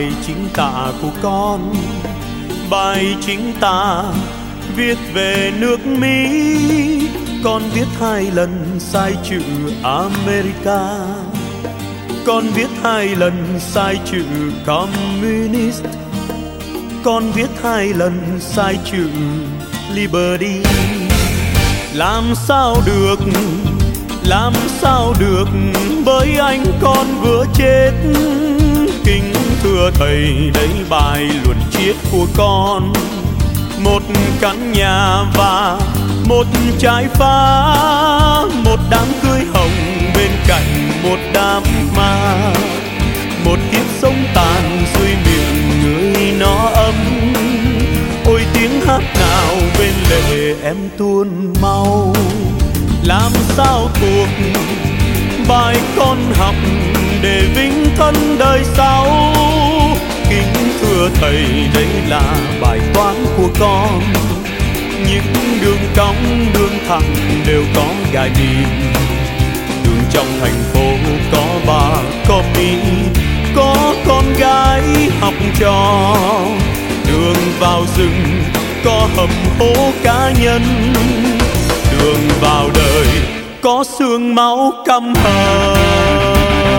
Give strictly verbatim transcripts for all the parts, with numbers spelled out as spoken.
bài chính tả của con. Bài chính tả viết về nước Mỹ, con viết hai lần sai chữ America. Con viết hai lần sai chữ communist. Con viết hai lần sai chữ liberty. Làm sao được, làm sao được, bởi anh con vừa chết. Kính thưa thầy, đấy bài luận triết của con. Một căn nhà và một trái phá, một đám cưới hồng bên cạnh một đám ma. Một kiếp sống tàn dưới miệng người nó ấm. Ôi tiếng hát nào bên lệ em tuôn mau. Làm sao thuộc bài con học để vinh thân đời sau. Kính thưa thầy, đây là bài toán của con. Những đường cong đường thẳng đều có gai mìn. Đường trong thành phố có bà có Mỹ, có con gái học trò. Đường vào rừng có hầm hố cá nhân. Đường vào đời có xương máu căm hờn.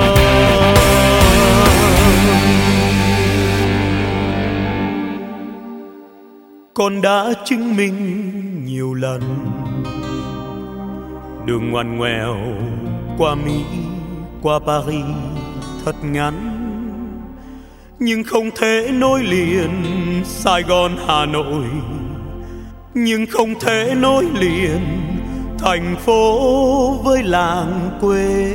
Con đã chứng minh nhiều lần đường ngoằn ngoèo qua Mỹ, qua Paris thật ngắn, nhưng không thể nối liền Sài Gòn Hà Nội, nhưng không thể nối liền thành phố với làng quê.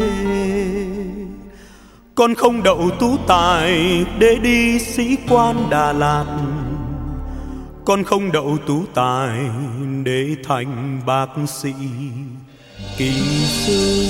Con không đậu tú tài để đi sĩ quan Đà Lạt. Con không đậu tú tài để thành bác sĩ kỹ sư.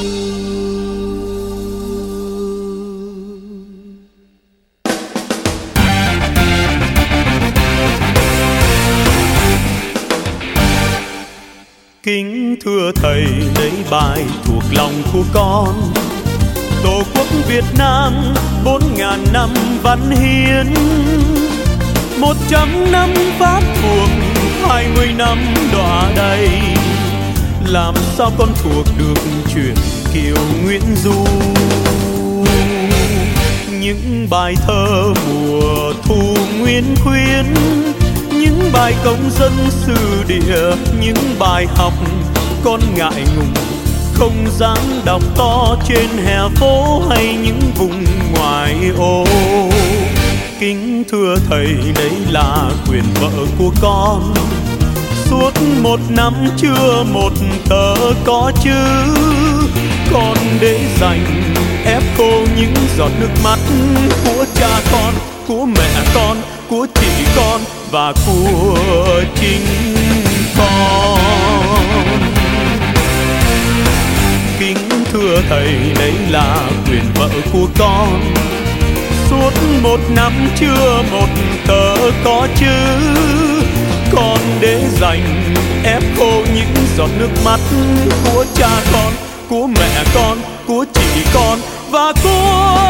Kính thưa thầy, lấy bài thuộc lòng của con. Tổ quốc Việt Nam bốn ngàn năm văn hiến, một trăm năm Pháp thuộc, hai mươi năm đọa đầy. Làm sao con thuộc được chuyện Kiều Nguyễn Du? Những bài thơ mùa thu nguyên khuyến, những bài công dân sử địa, những bài học con ngại ngùng không dám đọc to trên hè phố hay những vùng ngoại ô. Kính thưa thầy, đấy là quyền vợ của con. Suốt một năm chưa một tờ có chữ, con để dành ép khô những giọt nước mắt của cha con, của mẹ con, của chị con và của chính con. Kính thưa thầy, đấy là quyền vợ của con. Suốt một năm chưa một tờ có chữ, con để dành ép khô những giọt nước mắt của cha con, của mẹ con, của chị con và của